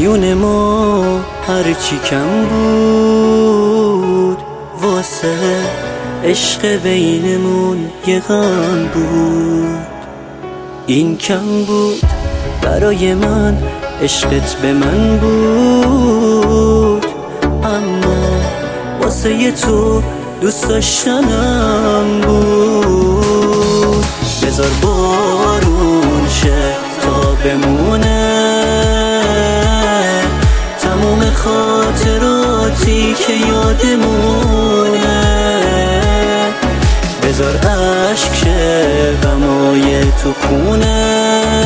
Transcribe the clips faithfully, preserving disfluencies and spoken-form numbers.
میون ما هرچی کم بود واسه عشق بینمون یه غم بود. این کم بود برای من، عشقت به من بود، اما واسه ی تو دوست داشتنم بود. بذار بارون شه تا بمونه تموم خاطراتی که یادمونه. بذار عشق شه غمای تو خونه،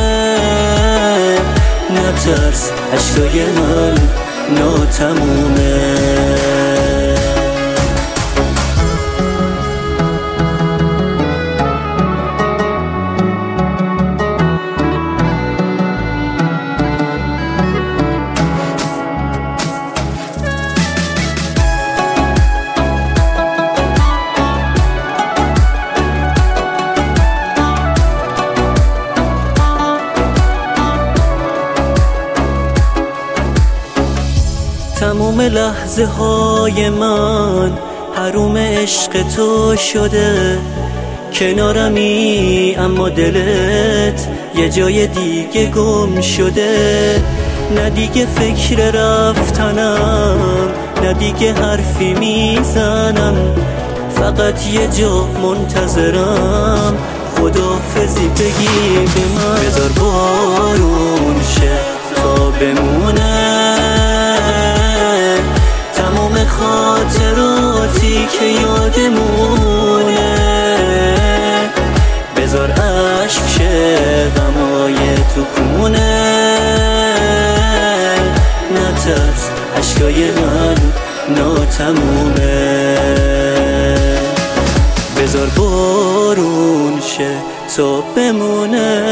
نترس عشقای من ناتمومه. تموم لحظه های من حروم عشق تو شده. کنارمی اما دلت یه جای دیگه گم شده. نه دیگه فکر رفتنم، نه دیگه حرفی میزنم، فقط یه جا منتظرم خداحافظی بگی به من. بذار بارون شه تا بمونه تمام خاطراتی که یادمونه. بذار عشق شه غمای تو خونه، نترس عشقای من ناتمومه. بذار بارون شه تا بمونه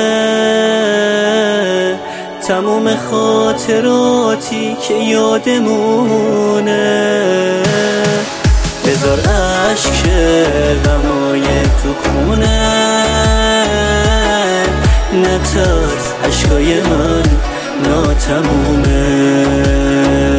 تموم خاطراتی که یادمونه. بذار عشق شه غمای تو خونه، نترس عشقای من ناتمومه.